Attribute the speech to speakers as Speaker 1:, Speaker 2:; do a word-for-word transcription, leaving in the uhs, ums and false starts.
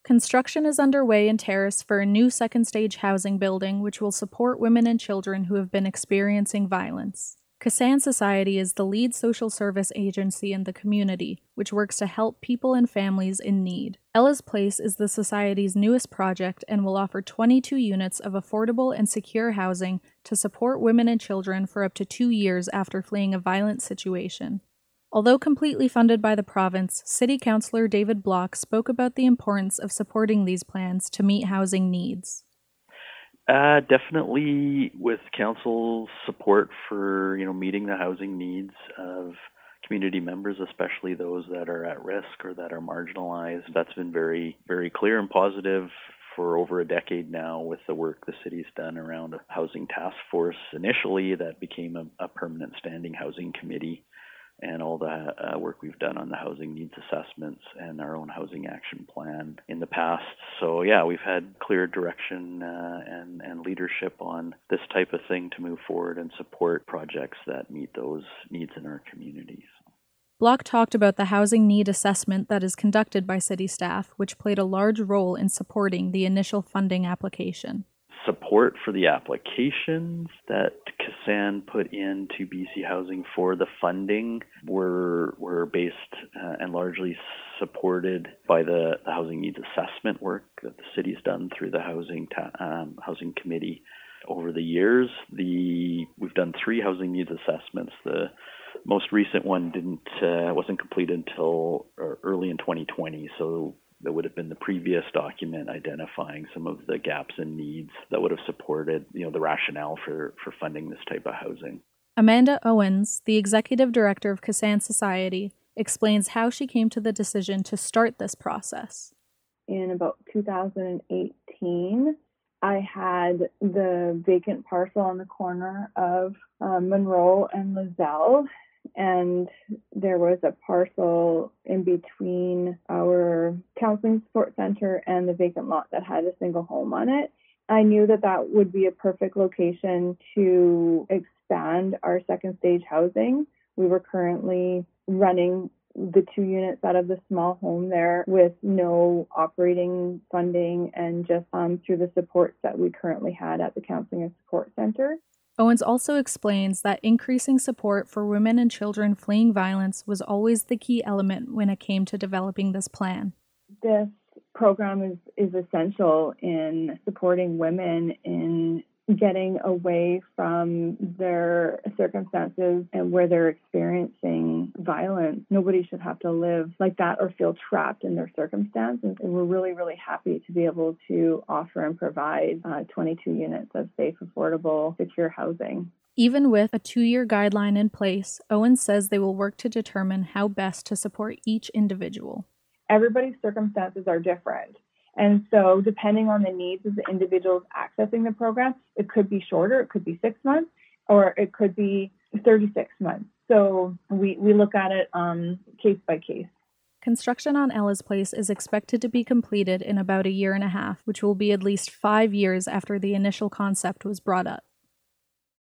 Speaker 1: Construction is underway in Terrace for a new second stage housing building which will support women and children who have been experiencing violence. Kasan Society is the lead social service agency in the community, which works to help people and families in need. Ella's Place is the Society's newest project and will offer twenty-two units of affordable and secure housing to support women and children for up to two years after fleeing a violent situation. Although completely funded by the province, City Councillor David Block spoke about the importance of supporting these plans to meet housing needs.
Speaker 2: Uh, definitely with council's support for, you know, meeting the housing needs of community members, especially those that are at risk or that are marginalized. That's been very, very clear and positive for over a decade now with the work the city's done around a housing task force. Initially, that became a, a permanent standing housing committee, and all the uh, work we've done on the housing needs assessments and our own housing action plan in the past. So yeah, we've had clear direction uh, and, and leadership on this type of thing to move forward and support projects that meet those needs in our communities.
Speaker 1: Block talked about the housing need assessment that is conducted by city staff, which played a large role in supporting the initial funding application.
Speaker 2: Support for the applications that Kasan put into B C Housing for the funding were were based uh, and largely supported by the, the housing needs assessment work that the city's done through the housing ta- um, housing committee over the years. The we've done three housing needs assessments. The most recent one didn't uh, wasn't completed until early in twenty twenty. So that would have been the previous document identifying some of the gaps and needs that would have supported, you know, the rationale for, for funding this type of housing.
Speaker 1: Amanda Owens, the executive director of Kasan Society, explains how she came to the decision to start this process.
Speaker 3: In about two thousand eighteen, I had the vacant parcel on the corner of uh, Monroe and Lozelle, and there was a parcel in between our counseling support center and the vacant lot that had a single home on it. I knew that that would be a perfect location to expand our second stage housing. We were currently running the two units out of the small home there with no operating funding and just um, through the supports that we currently had at the counseling and support center.
Speaker 1: Owens also explains that increasing support for women and children fleeing violence was always the key element when it came to developing this plan.
Speaker 3: This program is, is essential in supporting women in getting away from their circumstances and where they're experiencing violence. Nobody should have to live like that or feel trapped in their circumstances. And we're really, really happy to be able to offer and provide uh, twenty-two units of safe, affordable, secure housing.
Speaker 1: Even with a two-year guideline in place, Owens says they will work to determine how best to support each individual.
Speaker 3: Everybody's circumstances are different. And so depending on the needs of the individuals accessing the program, it could be shorter, it could be six months, or it could be thirty-six months. So we, we look at it um, case by case.
Speaker 1: Construction on Ella's Place is expected to be completed in about a year and a half, which will be at least five years after the initial concept was brought up.